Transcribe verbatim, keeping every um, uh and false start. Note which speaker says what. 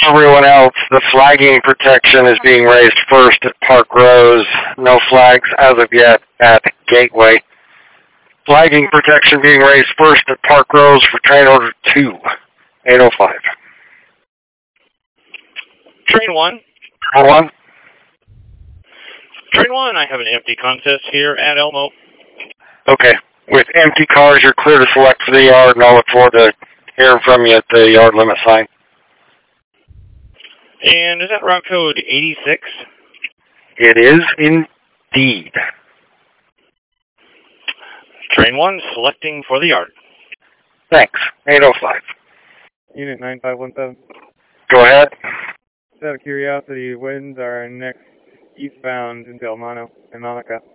Speaker 1: everyone else, the flagging protection is being raised first at Park Rose. No flags as of yet at Gateway. Flagging protection being raised first at Park Rose for train order two, eight oh five.
Speaker 2: Train one.
Speaker 1: Hold on.
Speaker 2: Train one, I have an empty contest here at Elmo.
Speaker 1: Okay. With empty cars, you're clear to select for the yard, and I'll look forward to hearing from you at the yard limit sign.
Speaker 2: And is that route code eighty-six?
Speaker 1: It is indeed.
Speaker 2: Train one, selecting for the yard.
Speaker 1: Thanks. eight oh five.
Speaker 3: Unit nine five one seven.
Speaker 1: Go ahead.
Speaker 3: Just out of curiosity, when's our next eastbound into El Mono and Monica?